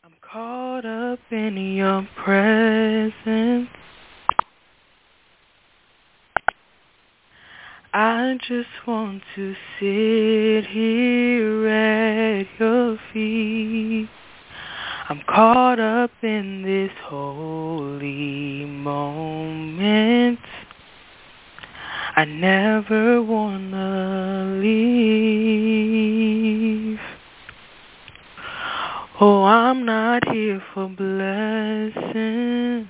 I'm caught up in your presence. I just want to sit here at your feet. I'm caught up in this holy moment. I never wanna leave. Oh, I'm not here for blessing.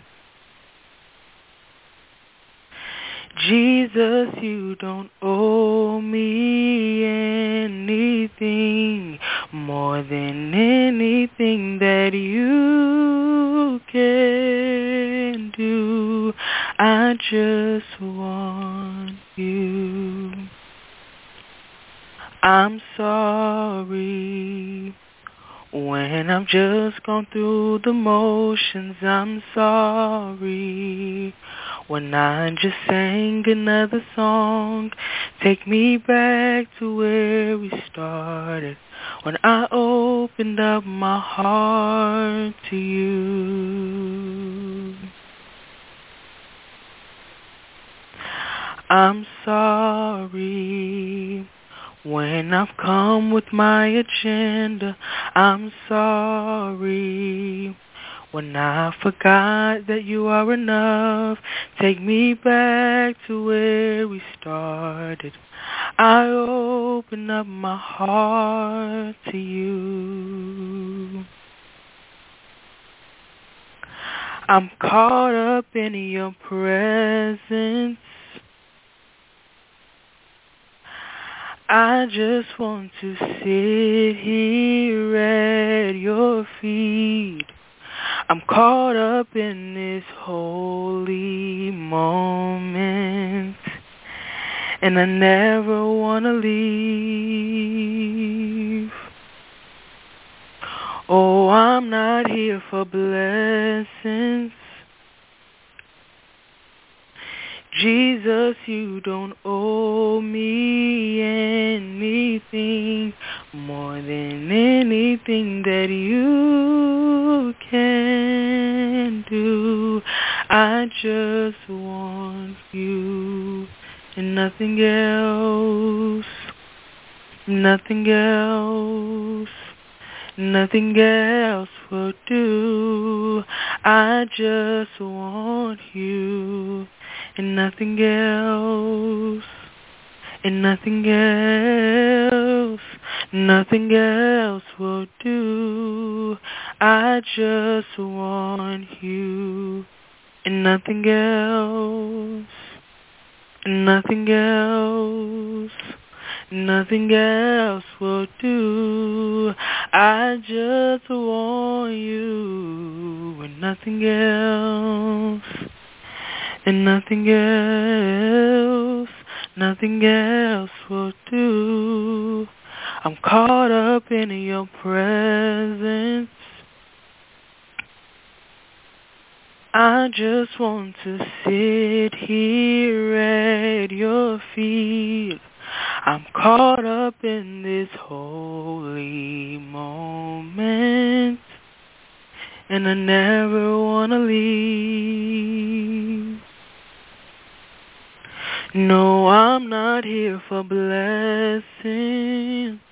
Jesus, you don't owe me anything more than anything that you can do. I just want you. I'm sorry when I've just gone through the motions. I'm sorry when I just sang another song. Take me back to where we started, when I opened up my heart to you. I'm sorry when I've come with my agenda. I'm sorry when I forgot that you are enough. Take me back to where we started. I open up my heart to you. I'm caught up in your presence. I just want to sit here at your feet. I'm caught up in this holy moment, and I never want to leave. Oh, I'm not here for blessings. Jesus, you don't owe me anything more than anything that you can do. I just want you and nothing else, nothing else. Nothing else will do. I just want you and nothing else, and nothing else, nothing else will do. I just want you and nothing else, and nothing else. Nothing else will do. I just want you and nothing else, and nothing else, nothing else will do. I'm caught up in your presence. I just want to sit here at your feet. I'm caught up in this holy moment, and I never want to leave. No, I'm not here for blessing.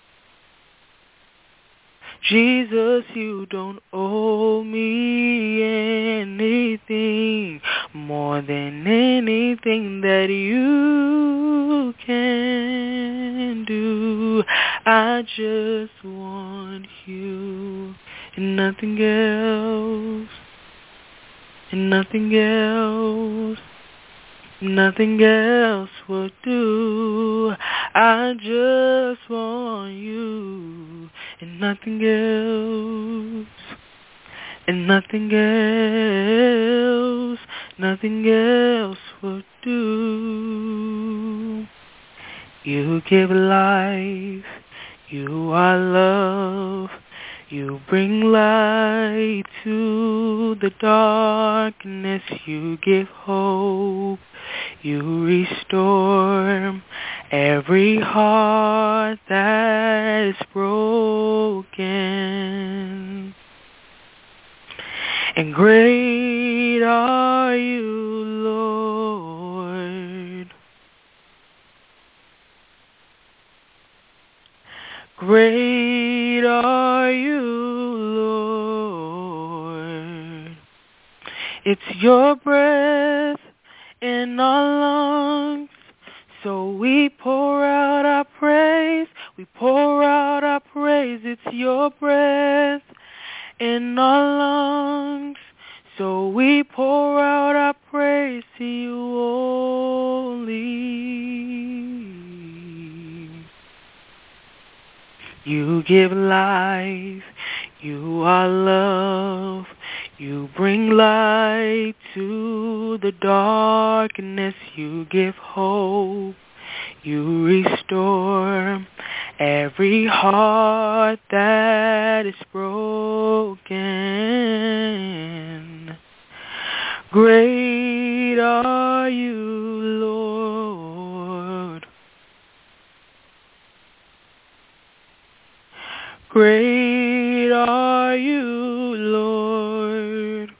Jesus, you don't owe me anything more than anything that you can do. I just want you and nothing else, and nothing else. Nothing else will do. I just want you and nothing else, and nothing else, nothing else will do. You give life, you are love, you bring light to the darkness, you give hope, you restore every heart that is broken. And great are you, Lord. Great are you, Lord. It's your breath in our lungs, so we pour out our praise. We pour out our praise. It's your breath in our lungs, so we pour out our praise to you only. You give life, you are love, you bring light to the darkness, you give hope, you restore every heart that is broken. Great are you, Lord. Great are you, Lord.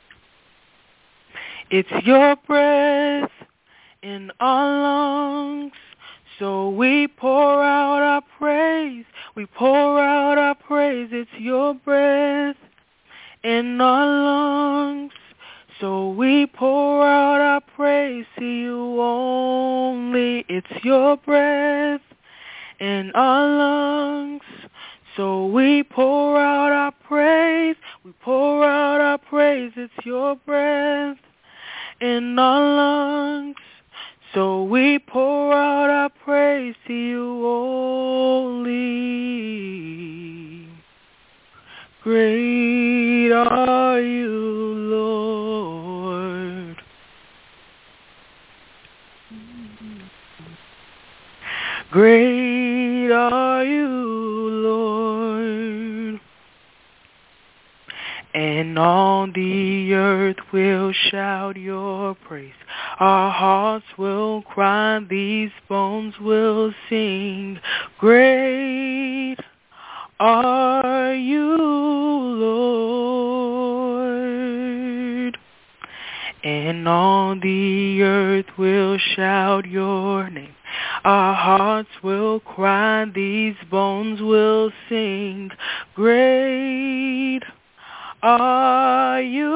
It's your breath in our lungs, so we pour out our praise. We pour out our praise. It's your breath in our lungs, so we pour out our praise to you only. It's your breath in our lungs, so we pour out our praise. We pour out our praise. It's your breath in our lungs, so we pour out our praise to you only. Great are you, Lord. Great are you, Lord. And all the earth will shout your praise. Our hearts will cry, these bones will sing. Great are you, Lord. And all the earth will shout your name. Our hearts will cry, these bones will sing. Great are you,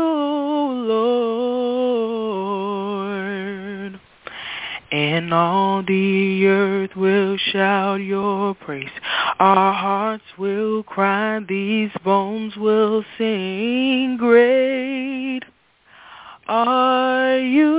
Lord. And all the earth will shout your praise. Our hearts will cry, these bones will sing. Great are you,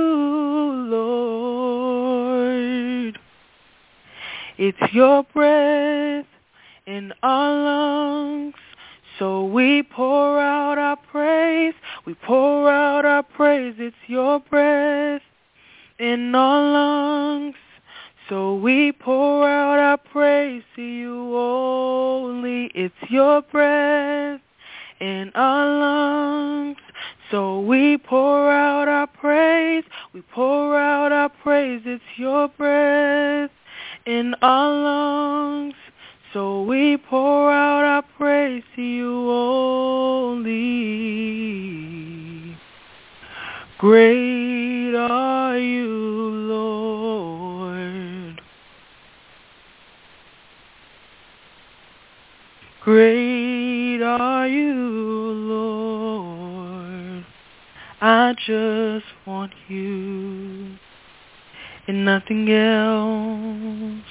Lord. It's your breath in our lungs, so we pour out our praise. We pour out our praise. It's your breath in our lungs, so we pour out our praise to you only. It's your breath in our lungs, so we pour out our praise. We pour out our praise. It's your breath in our lungs, so we pour out our praise to you only. Great are you, Lord. Great are you, Lord. I just want you and nothing else.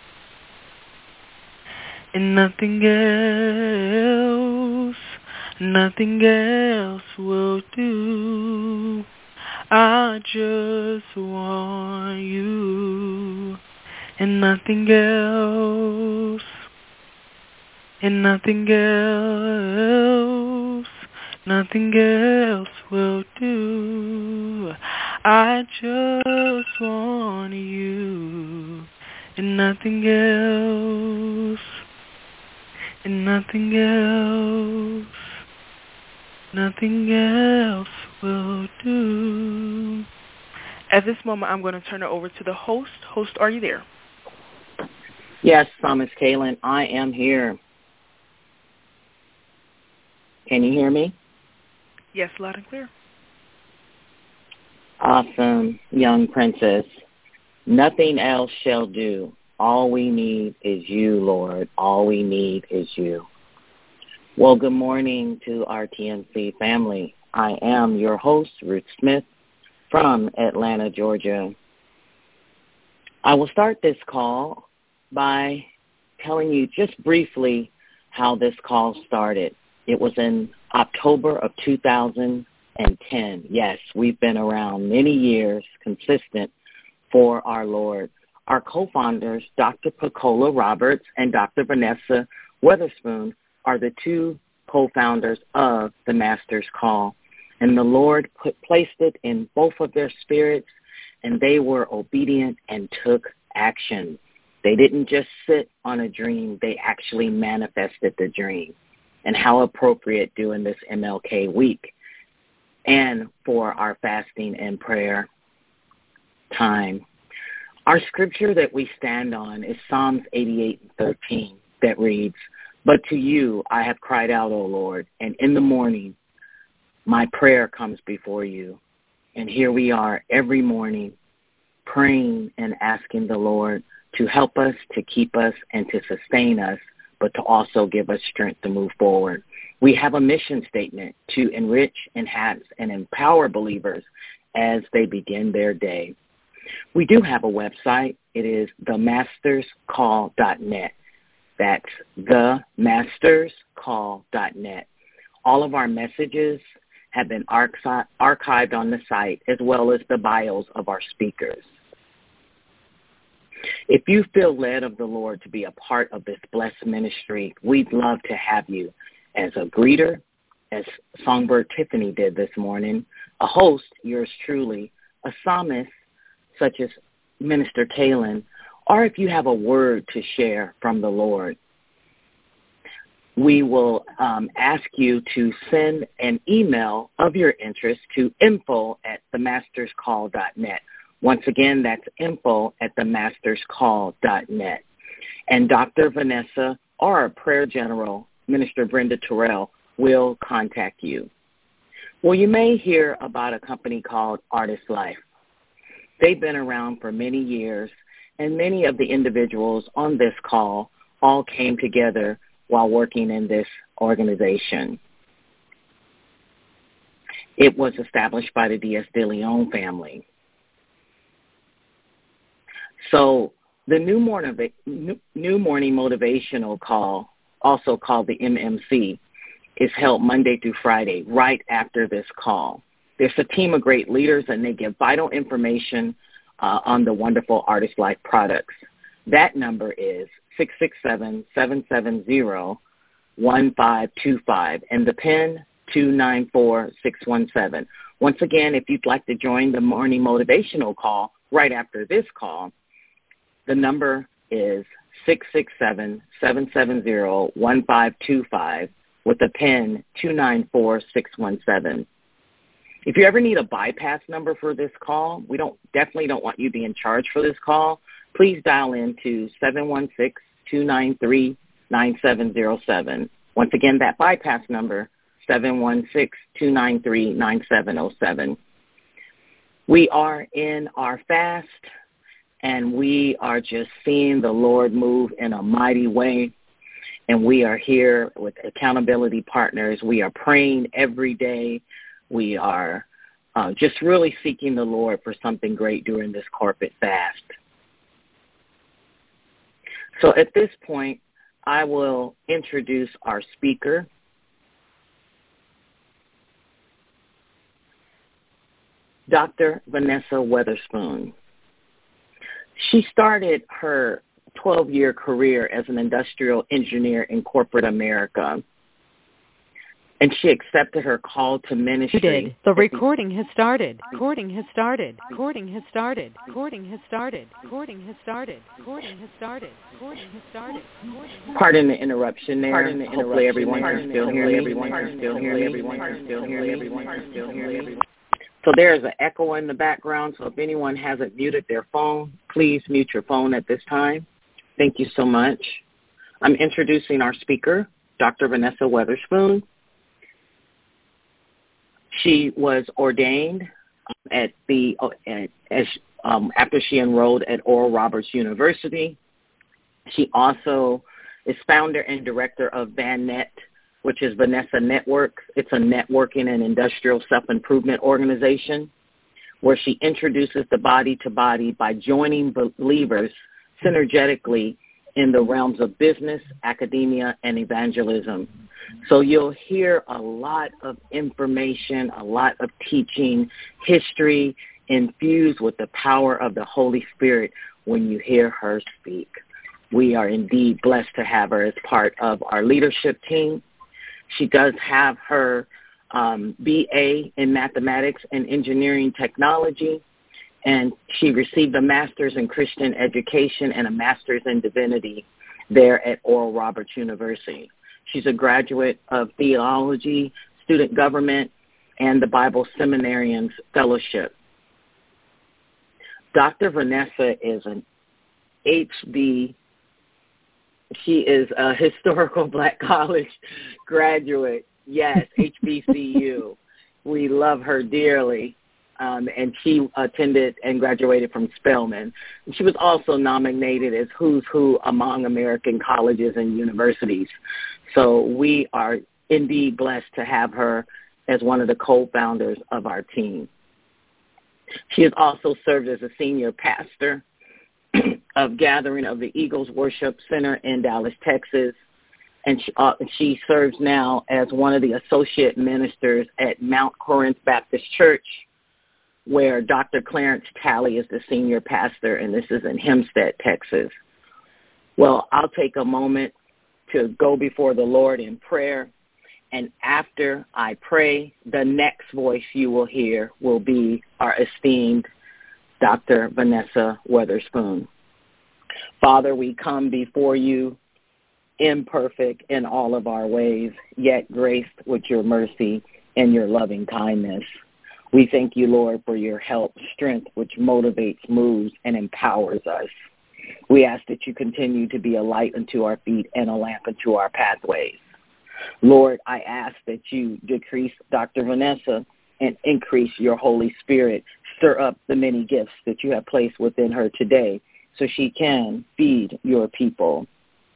And nothing else will do. I just want you, and nothing else, and nothing else will do. I just want you, and nothing else. And nothing else will do. At this moment, I'm going to turn it over to the host. Host, are you there? Yes, Psalmist Kaylin, I am here. Can you hear me? Yes, loud and clear. Awesome, young princess. Nothing else shall do. All we need is you, Lord. All we need is you. Well, good morning to our TNC family. I am your host, Ruth Smith, from Atlanta, Georgia. I will start this call by telling you just briefly how this call started. It was in October of 2010. Yes, we've been around many years, consistent for our Lord. Our co-founders, Dr. Pacola Roberts and Dr. Vanessa Weatherspoon, are the two co-founders of the Master's Call. And the Lord placed it in both of their spirits, and they were obedient and took action. They didn't just sit on a dream. They actually manifested the dream. And how appropriate during this MLK week and for our fasting and prayer time. Our scripture that we stand on is Psalms 88:13 that reads, "But to you I have cried out, O Lord, and in the morning my prayer comes before you." And here we are every morning praying and asking the Lord to help us, to keep us, and to sustain us, but to also give us strength to move forward. We have a mission statement to enrich, enhance, and empower believers as they begin their day. We do have a website. It is themasterscall.net. That's themasterscall.net. All of our messages have been archived on the site, as well as the bios of our speakers. If you feel led of the Lord to be a part of this blessed ministry, we'd love to have you as a greeter, as Songbird Tiffany did this morning, a host, yours truly, a psalmist, such as Minister Kaylin, or if you have a word to share from the Lord. We will ask you to send an email of your interest to info@themasterscall.net. Once again, that's info@themasterscall.net. And Dr. Vanessa or our prayer general, Minister Brenda Terrell, will contact you. Well, you may hear about a company called Artist Life. They've been around for many years, and many of the individuals on this call all came together while working in this organization. It was established by the D.S. De Leon family. So the New Morning Motivational Call, also called the MMC, is held Monday through Friday right after this call. There's a team of great leaders, and they give vital information on the wonderful Artist Life products. That number is 667-770-1525, and the PIN 294617. Once again, if you'd like to join the morning motivational call right after this call, the number is 667-770-1525 with the PIN 294617. If you ever need a bypass number for this call, we definitely don't want you being charged for this call. Please dial in to 716-293-9707. Once again, that bypass number, 716-293-9707. We are in our fast, and we are just seeing the Lord move in a mighty way. And we are here with accountability partners. We are praying every day. We are just really seeking the Lord for something great during this corporate fast. So at this point, I will introduce our speaker. Dr. Vanessa Weatherspoon. She started her 12-year career as an industrial engineer in corporate America, and she accepted her call to ministry. You did. The recording has started. Recording has started. Recording has started. Recording has started. Recording has started. Recording has started. Recording has started. Pardon the interruption there. Hopefully everyone can still hear me. Everyone can still hear me. Everyone can still hear me. Everyone can still hear me. So there is an echo in the background, so if anyone hasn't muted their phone, please mute your phone at this time. Thank you so much. I'm introducing our speaker, Dr. Vanessa Weatherspoon. She was ordained after she enrolled at Oral Roberts University. She also is founder and director of VanNet, which is Vanessa Networks. It's a networking and industrial self-improvement organization where she introduces the body to body by joining believers synergetically in the realms of business, academia, and evangelism. So you'll hear a lot of information, a lot of teaching, history infused with the power of the Holy Spirit when you hear her speak. We are indeed blessed to have her as part of our leadership team. She does have her BA in mathematics and engineering technology, and she received a master's in Christian education and a master's in divinity there at Oral Roberts University. She's a graduate of theology, student government, and the Bible Seminarians Fellowship. Dr. Vanessa is an HB. She is a historical Black college graduate. Yes, HBCU. We love her dearly. And she attended and graduated from Spelman. She was also nominated as Who's Who among American colleges and universities. So we are indeed blessed to have her as one of the co-founders of our team. She has also served as a senior pastor of Gathering of the Eagles Worship Center in Dallas, Texas. And she serves now as one of the associate ministers at Mount Corinth Baptist Church, where Dr. Clarence Talley is the senior pastor, and this is in Hempstead, Texas. Well, I'll take a moment to go before the Lord in prayer, and after I pray, the next voice you will hear will be our esteemed Dr. Vanessa Weatherspoon. Father, we come before you imperfect in all of our ways, yet graced with your mercy and your loving kindness. We thank you, Lord, for your help, strength, which motivates, moves, and empowers us. We ask that you continue to be a light unto our feet and a lamp unto our pathways. Lord, I ask that you decrease Dr. Vanessa and increase your Holy Spirit. Stir up the many gifts that you have placed within her today so she can feed your people.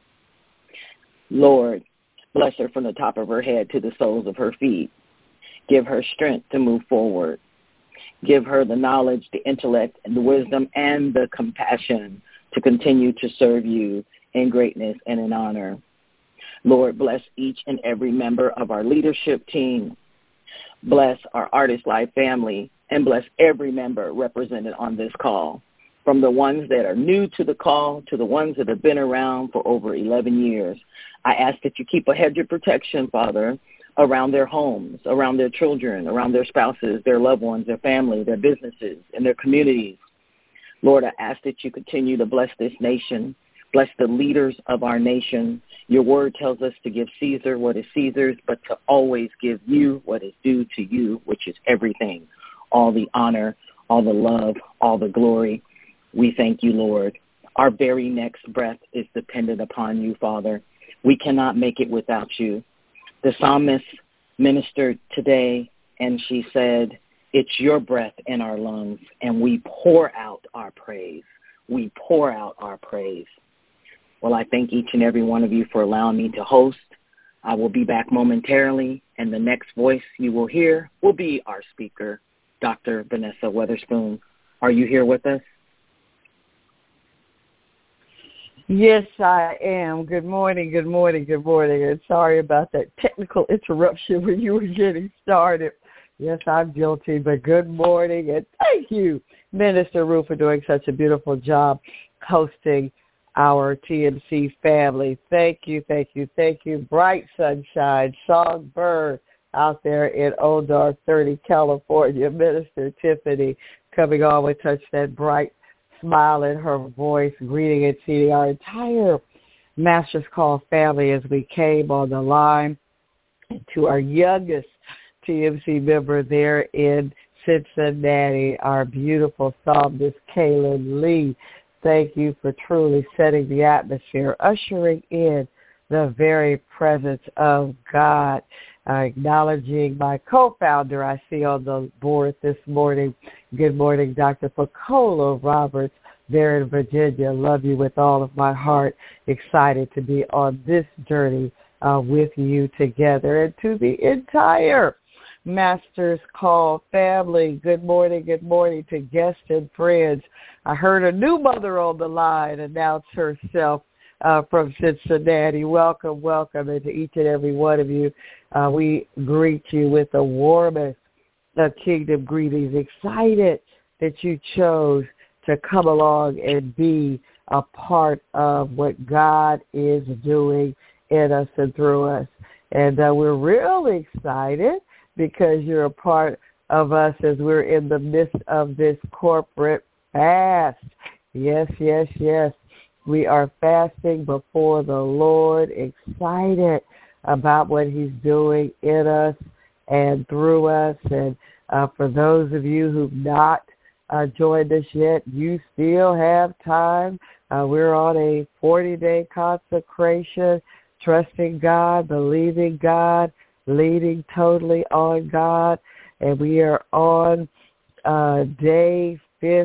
Lord, bless her from the top of her head to the soles of her feet. Give her strength to move forward. Give her the knowledge, the intellect, and the wisdom, and the compassion to continue to serve you in greatness and in honor. Lord, bless each and every member of our leadership team. Bless our Artist Life family, and bless every member represented on this call, from the ones that are new to the call to the ones that have been around for over 11 years. I ask that you keep a hedge of protection, Father, around their homes, around their children, around their spouses, their loved ones, their family, their businesses, and their communities. Lord, I ask that you continue to bless this nation, bless the leaders of our nation. Your word tells us to give Caesar what is Caesar's, but to always give you what is due to you, which is everything, all the honor, all the love, all the glory. We thank you, Lord. Our very next breath is dependent upon you, Father. We cannot make it without you. The psalmist ministered today, and she said, it's your breath in our lungs, and we pour out our praise. We pour out our praise. Well, I thank each and every one of you for allowing me to host. I will be back momentarily, and the next voice you will hear will be our speaker, Dr. Vanessa Weatherspoon. Are you here with us? Yes, I am. Good morning, good morning, good morning. And sorry about that technical interruption when you were getting started. Yes, I'm guilty, but good morning, and thank you, Minister Ruth, for doing such a beautiful job hosting our TMC family. Thank you, thank you, thank you. Bright sunshine, songbird out there in Old Dark 30, California. Minister Tiffany coming on with such that bright smile in her voice, greeting and seeing our entire Master's Call family as we came on the line to our youngest TMC member there in Cincinnati, our beautiful psalmist, Kaylin Lee. Thank you for truly setting the atmosphere, ushering in the very presence of God. Acknowledging my co-founder I see on the board this morning. Good morning, Dr. Facola Roberts, there in Virginia. Love you with all of my heart. Excited to be on this journey with you together. And to the entire Master's Call family, good morning to guests and friends. I heard a new mother on the line announce herself from Cincinnati. Welcome, and to each and every one of you. We greet you with the warmest of kingdom greetings. Excited that you chose to come along and be a part of what God is doing in us and through us. And we're really excited because you're a part of us as we're in the midst of this corporate fast. Yes. We are fasting before the Lord, excited about what he's doing in us and through us. And for those of you who've not joined us yet, you still have time. We're on a 40-day consecration, trusting God, believing God, leaning totally on God. And we are on day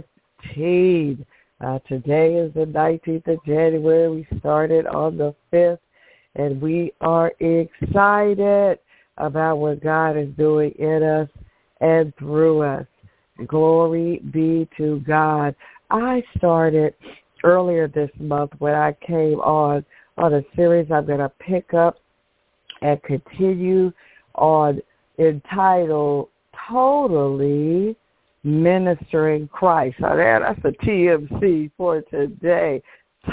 15. Today is the 19th of January. We started on the 5th, and we are excited about what God is doing in us and through us. Glory be to God. I started earlier this month when I came on a series I'm going to pick up and continue on entitled Totally Ministering Christ. Now, that's a TMC for today.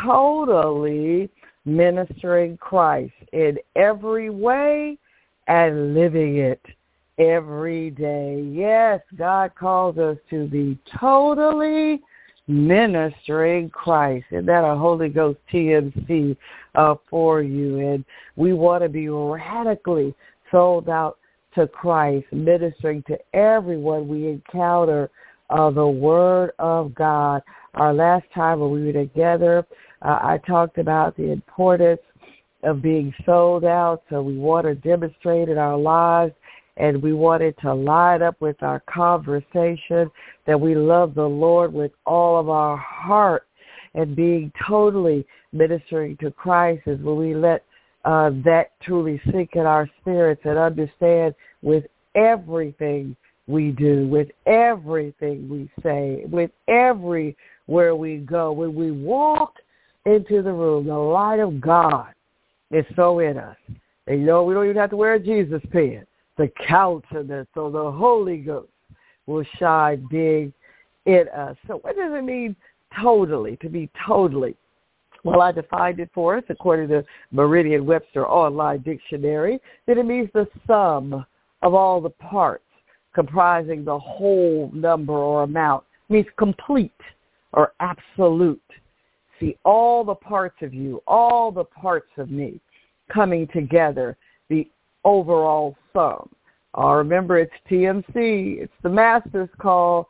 Totally ministering Christ in every way and living it every day. Yes, God calls us to be totally ministering Christ. And that a Holy Ghost TMC for you. And we want to be radically sold out to Christ, ministering to everyone we encounter the Word of God. Our last time when we were together, I talked about the importance of being sold out, so we want to demonstrate in our lives, and we wanted to line up with our conversation that we love the Lord with all of our heart, and being totally ministering to Christ is when we let that truly sink in our spirits and understand with everything we do, with everything we say, with everywhere we go, when we walk into the room, the light of God is so in us. And we don't even have to wear a Jesus pen. The countenance or the Holy Ghost will shine big in us. So what does it mean totally, to be totally? Well, I defined it for us according to Merriam-Webster Online Dictionary, that it means the sum of all the parts comprising the whole number or amount. It means complete or absolute. See, all the parts of you, all the parts of me coming together, the overall sum. Remember, it's TMC. It's the Master's Call,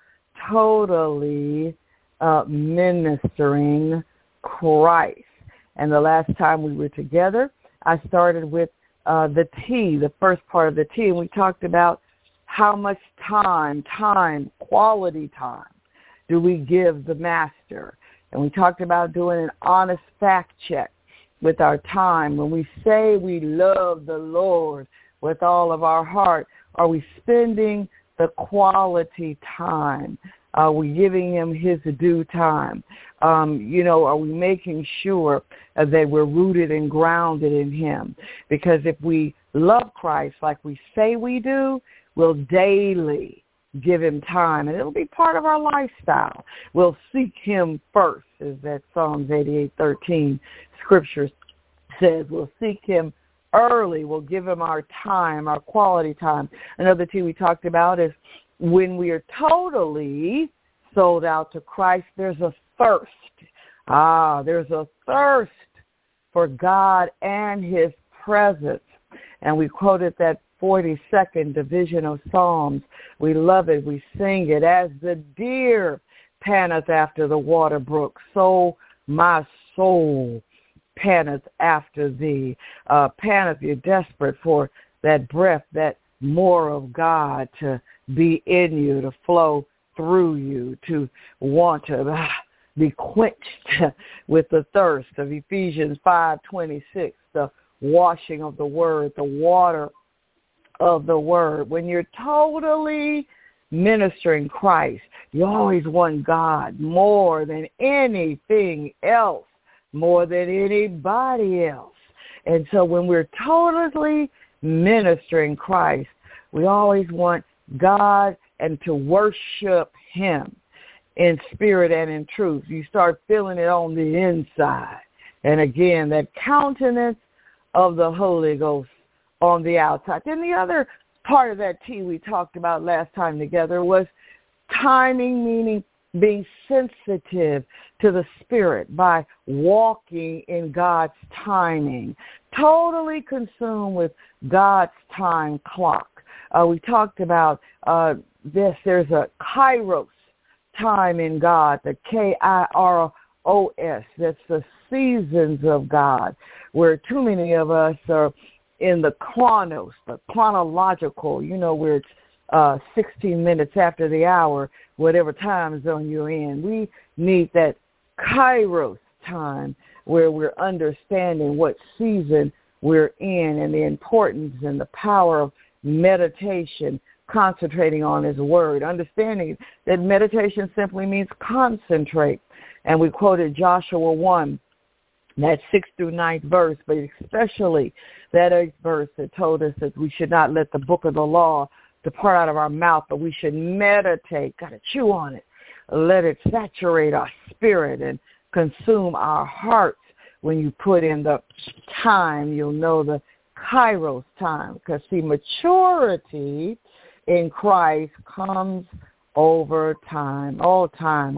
totally ministering Christ. And the last time we were together, I started with the T, the first part of the T, and we talked about how much time, quality time, do we give the Master. And we talked about doing an honest fact check with our time. When we say we love the Lord with all of our heart, are we spending the quality time? Are we giving him his due time? Are we making sure that we're rooted and grounded in him? Because if we love Christ like we say we do, we'll daily give him time, and it'll be part of our lifestyle. We'll seek him first, as that Psalms 88:13 scripture says. We'll seek him early. We'll give him our time, our quality time. Another thing we talked about is when we are totally sold out to Christ, there's a thirst. There's a thirst for God and his presence. And we quoted that 42nd division of Psalms. We love it. We sing it. As the deer panteth after the water brook, so my soul panteth after thee. Panteth, you're desperate for that breath, that more of God to be in you, to flow through you, to want to be quenched with the thirst of Ephesians 5:26, the washing of the word, the water of the word. When you're totally ministering Christ, you always want God more than anything else, more than anybody else. And so when we're totally ministering Christ, we always want God and to worship him in spirit and in truth. You start feeling it on the inside. And again, that countenance of the Holy Ghost on the outside. Then the other part of that T we talked about last time together was timing, meaning being sensitive to the Spirit by walking in God's timing, totally consumed with God's time clock. We talked about this. There's a Kairos time in God, the Kairos. That's the seasons of God, where too many of us are in the chronos, the chronological, where it's 16 minutes after the hour, whatever time zone you're in. We need that Kairos time where we're understanding what season we're in and the importance and the power of meditation, concentrating on his word, understanding that meditation simply means concentrate. And we quoted Joshua 1, that 6th through 9th verse, but especially that 8th verse that told us that we should not let the book of the law depart out of our mouth, but we should meditate, got to chew on it, let it saturate our spirit and consume our hearts. When you put in the time, you'll know the Kairos time, because see, maturity in Christ comes over time, all time.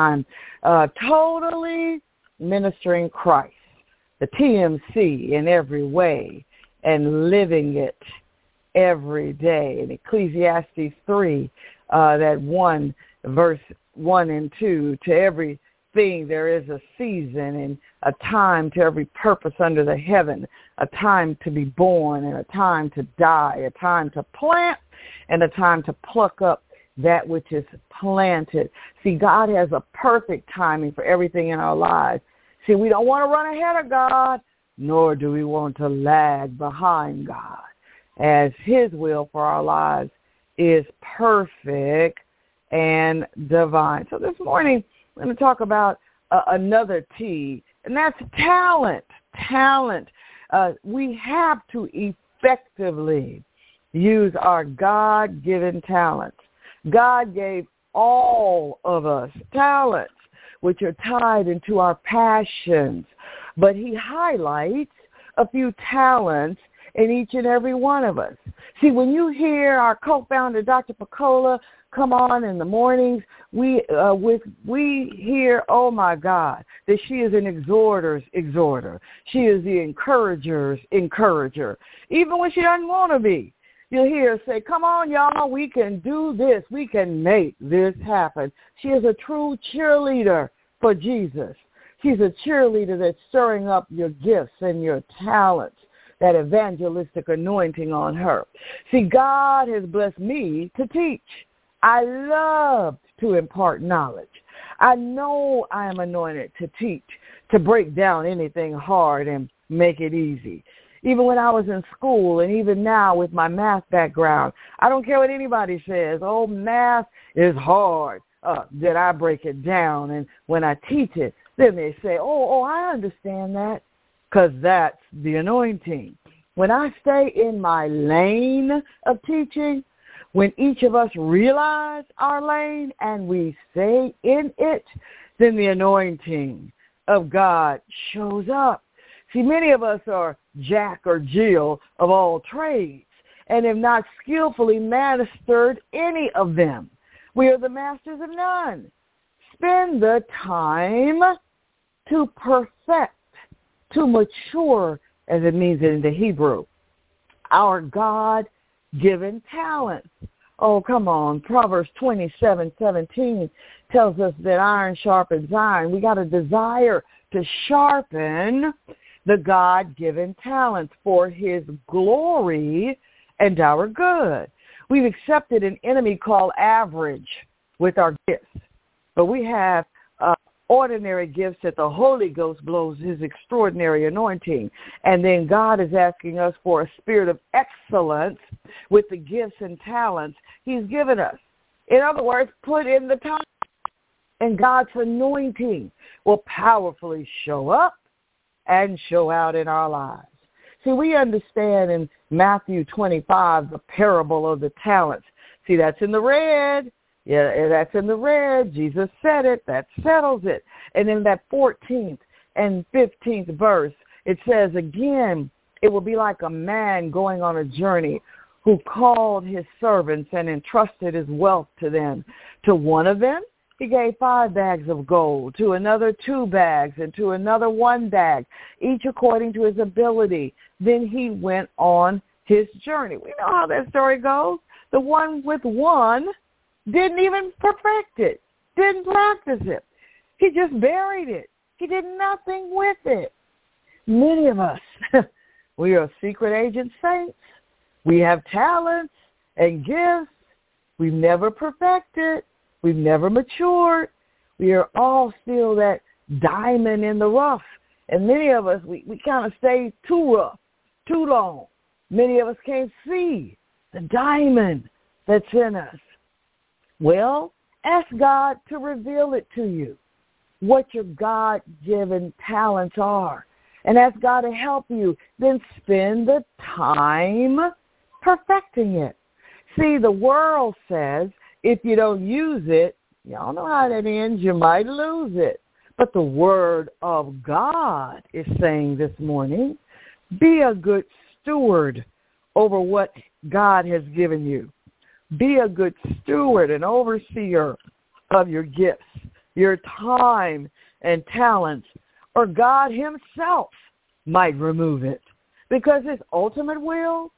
Totally ministering Christ, the TMC in every way, and living it every day. In Ecclesiastes 3, that 1, verse 1 and 2, to everything there is a season and a time to every purpose under the heaven, a time to be born and a time to die, a time to plant and a time to pluck up that which is planted. See, God has a perfect timing for everything in our lives. See, we don't want to run ahead of God, nor do we want to lag behind God, as his will for our lives is perfect and divine. So this morning, I'm going to talk about another T, and that's talent. Talent. We have to effectively use our God-given talents. God gave all of us talents, which are tied into our passions. But he highlights a few talents in each and every one of us. See, when you hear our co-founder, Dr. Pacola, come on in the mornings, we hear, oh my God, that she is an exhorter's exhorter. She is the encourager's encourager, even when she doesn't want to be. You'll hear her say, come on, y'all, we can do this. We can make this happen. She is a true cheerleader for Jesus. She's a cheerleader that's stirring up your gifts and your talents, that evangelistic anointing on her. See, God has blessed me to teach. I love to impart knowledge. I know I am anointed to teach, to break down anything hard and make it easy. Even when I was in school and even now with my math background, I don't care what anybody says. Oh, math is hard. Then I break it down. And when I teach it, then they say, oh, I understand that, because that's the anointing. When I stay in my lane of teaching, when each of us realize our lane and we stay in it, then the anointing of God shows up. See, many of us are Jack or Jill of all trades and have not skillfully mastered any of them. We are the masters of none. Spend the time to perfect, to mature, as it means in the Hebrew, our God-given talents. Oh, come on. Proverbs 27:17 tells us that iron sharpens iron. We got a desire to sharpen the God-given talents for his glory and our good. We've accepted an enemy called average with our gifts, but we have ordinary gifts that the Holy Ghost blows his extraordinary anointing. And then God is asking us for a spirit of excellence with the gifts and talents he's given us. In other words, put in the time, and God's anointing will powerfully show up and show out in our lives. See, we understand in Matthew 25 the parable of the talents. See, that's in the red. Yeah, that's in the red. Jesus said it. That settles it. And in that 14th and 15th verse, it says, again, it will be like a man going on a journey who called his servants and entrusted his wealth to them. To one of them, he gave 5 bags of gold, to another 2 bags, and to another 1 bag, each according to his ability. Then he went on his journey. We know how that story goes. The one with 1 didn't even perfect it, didn't practice it. He just buried it. He did nothing with it. Many of us, we are secret agent saints. We have talents and gifts. We've never perfected. We've never matured. We are all still that diamond in the rough. And many of us, we kind of stay too rough, too long. Many of us can't see the diamond that's in us. Well, ask God to reveal it to you, what your God-given talents are, and ask God to help you. Then spend the time perfecting it. See, the world says if you don't use it, y'all know how that ends, you might lose it. But the Word of God is saying this morning, be a good steward over what God has given you. Be a good steward and overseer of your gifts, your time and talents, or God himself might remove it, because his ultimate will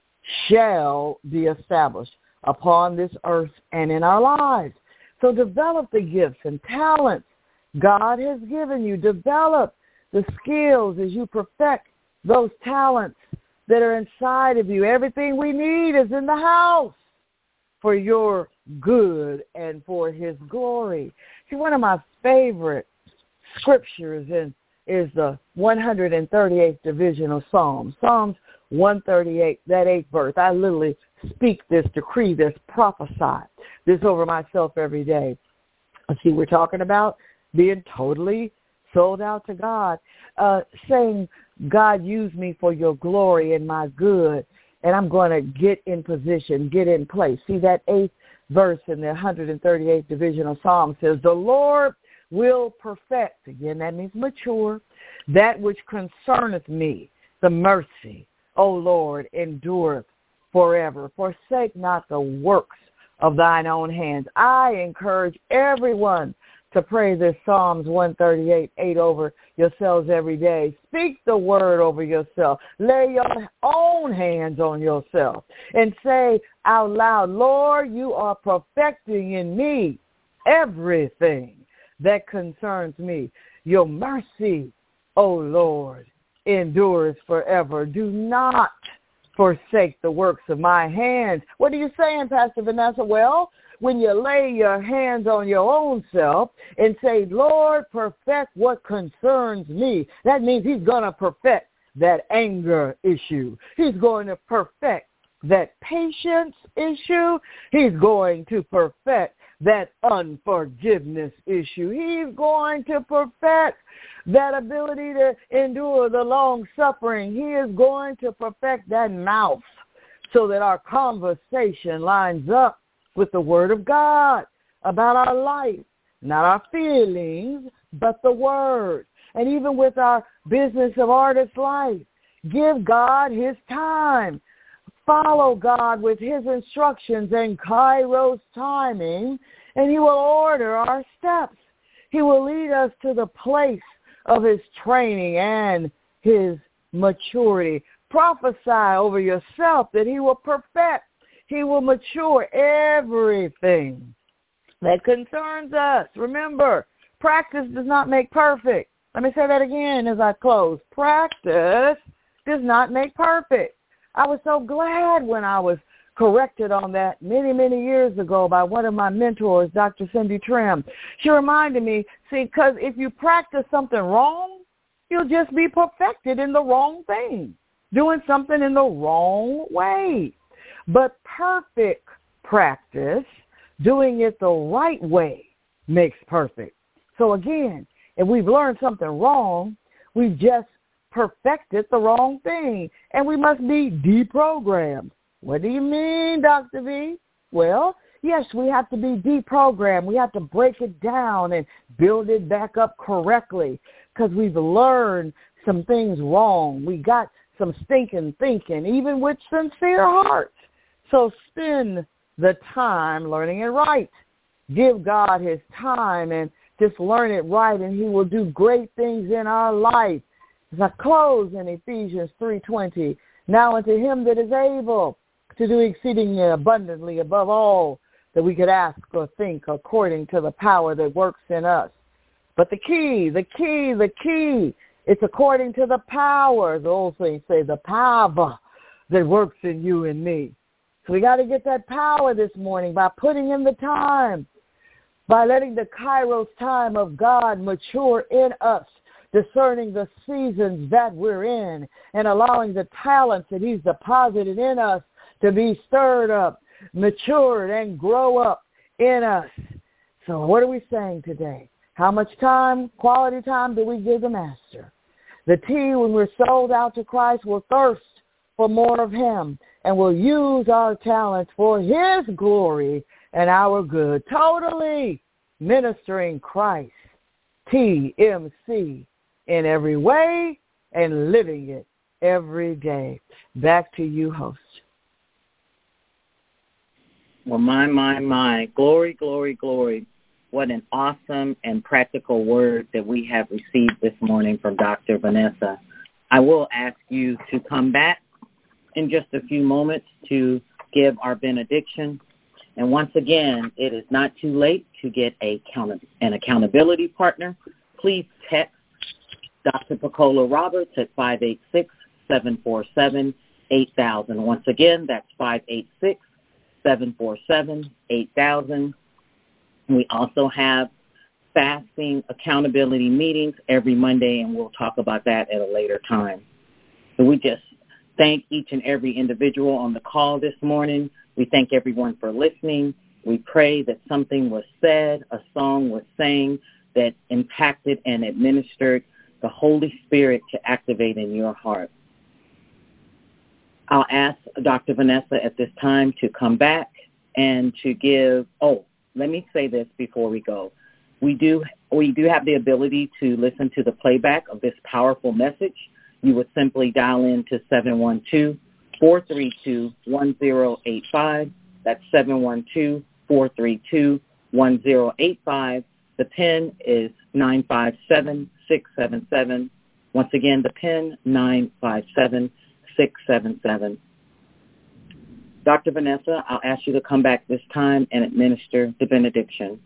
shall be established upon this earth and in our lives. So develop the gifts and talents God has given you. Develop the skills as you perfect those talents that are inside of you. Everything we need is in the house for your good and for his glory. See, one of my favorite scriptures is the 138th division of Psalms. Psalms 138, that 8th verse. I literally speak this, decree this, prophesy this over myself every day. See, we're talking about being totally sold out to God, saying, God, use me for your glory and my good, and I'm going to get in position, get in place. See, that 8th verse in the 138th division of Psalms says, the Lord will perfect, again, that means mature, that which concerneth me. The mercy, O Lord, endureth forever. Forsake not the works of thine own hands. I encourage everyone to pray this Psalms 138:8 over yourselves every day. Speak the word over yourself. Lay your own hands on yourself and say out loud, Lord, you are perfecting in me everything that concerns me. Your mercy, O Lord, endures forever. Do not forsake the works of my hands. What are you saying, Pastor Vanessa? Well, when you lay your hands on your own self and say, Lord, perfect what concerns me, that means he's going to perfect that anger issue. He's going to perfect that patience issue. He's going to perfect that unforgiveness issue. He's going to perfect that ability to endure the long suffering. He is going to perfect that mouth so that our conversation lines up with the Word of God about our life, not our feelings, but the Word. And even with our business of artist life, give God his time. Follow God with his instructions and Kairos timing, and he will order our steps. He will lead us to the place of his training and his maturity. Prophesy over yourself that he will perfect. He will mature everything that concerns us. Remember, practice does not make perfect. Let me say that again as I close. Practice does not make perfect. I was so glad when I was corrected on that many, many years ago by one of my mentors, Dr. Cindy Trim. She reminded me, see, because if you practice something wrong, you'll just be perfected in the wrong thing, doing something in the wrong way. But perfect practice, doing it the right way, makes perfect. So again, if we've learned something wrong, we've just perfected the wrong thing, and we must be deprogrammed. What do you mean, Dr. V? Well, yes, we have to be deprogrammed. We have to break it down and build it back up correctly because we've learned some things wrong. We got some stinking thinking, even with sincere hearts. So spend the time learning it right. Give God his time and just learn it right, and he will do great things in our life. As I close in Ephesians 3:20, now unto him that is able to do exceedingly abundantly above all that we could ask or think according to the power that works in us. But the key, it's according to the power. The old saints say the power that works in you and me. So we got to get that power this morning by putting in the time, by letting the Kairos time of God mature in us, discerning the seasons that we're in, and allowing the talents that he's deposited in us to be stirred up, matured, and grow up in us. So what are we saying today? How much time, quality time, do we give the Master? The T, when we're sold out to Christ, will thirst for more of him, and will use our talents for his glory and our good. Totally ministering Christ, TMC, in every way and living it every day. Back to you, host. Well, my. Glory, glory, glory. What an awesome and practical word that we have received this morning from Dr. Vanessa. I will ask you to come back in just a few moments to give our benediction. And once again, it is not too late to get an accountability partner. Please text Dr. Pacola Roberts at 586-747-8000. Once again, that's 586-747-8000. We also have fasting accountability meetings every Monday, and we'll talk about that at a later time. So we just thank each and every individual on the call this morning. We thank everyone for listening. We pray that something was said, a song was sang that impacted and administered the Holy Spirit to activate in your heart. I'll ask Dr. Vanessa at this time to come back and to give, let me say this before we go. We do have the ability to listen to the playback of this powerful message. You would simply dial in to 712-432-1085. That's 712-432-1085. The PIN is 957-677. Once again, the PIN 957-677. Dr. Vanessa, I'll ask you to come back this time and administer the benediction.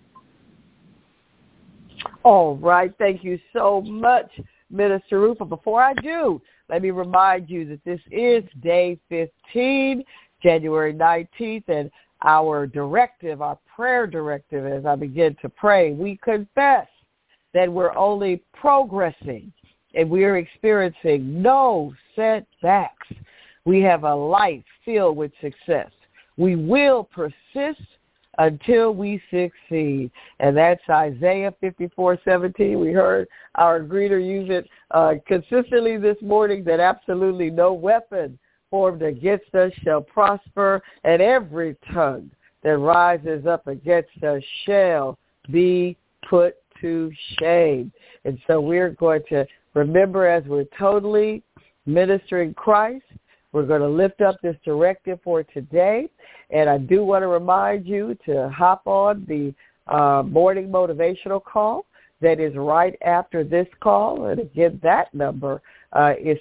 All right. Thank you so much, Minister Ruth. But before I do, let me remind you that this is day 15, January 19th, and our directive, our prayer directive, as I begin to pray, we confess that we're only progressing and we're experiencing no setbacks. We have a life filled with success. We will persist until we succeed. And that's Isaiah 54:17. We heard our greeter use it consistently this morning, that absolutely no weapon formed against us shall prosper, and every tongue that rises up against us shall be put to shame. And so we're going to remember, as we're totally ministering Christ, we're going to lift up this directive for today. And I do want to remind you to hop on the morning motivational call that is right after this call. And again, that number is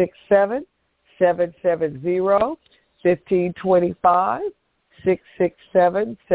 667-770-1525,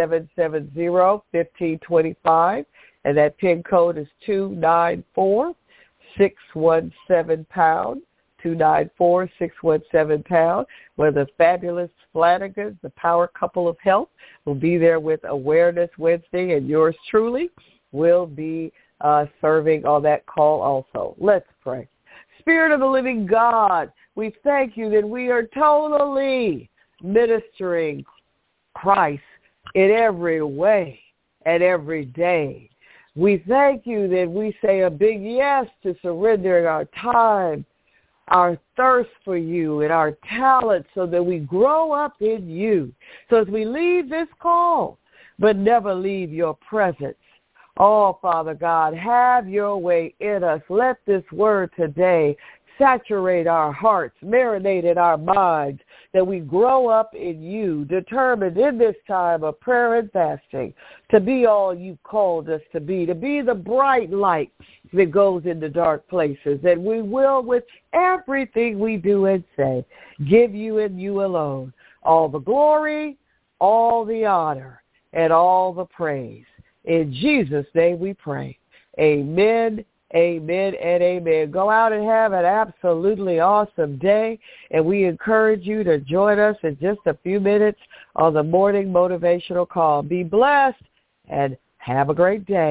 667-770-1525. And that PIN code is 294. 617-POUND, 294-617-POUND, where the fabulous Flanagans, the power couple of health, will be there with Awareness Wednesday, and yours truly will be serving on that call also. Let's pray. Spirit of the living God, we thank you that we are totally ministering Christ in every way and every day. We thank you that we say a big yes to surrendering our time, our thirst for you, and our talent so that we grow up in you. So as we leave this call, but never leave your presence, oh, Father God, have your way in us. Let this word today saturate our hearts, marinate in our minds, that we grow up in you, determined in this time of prayer and fasting to be all you called us to be the bright light that goes into dark places. And we will, with everything we do and say, give you and you alone all the glory, all the honor, and all the praise. In Jesus' name we pray. Amen, amen, and amen. Go out and have an absolutely awesome day, and we encourage you to join us in just a few minutes on the morning motivational call. Be blessed and have a great day.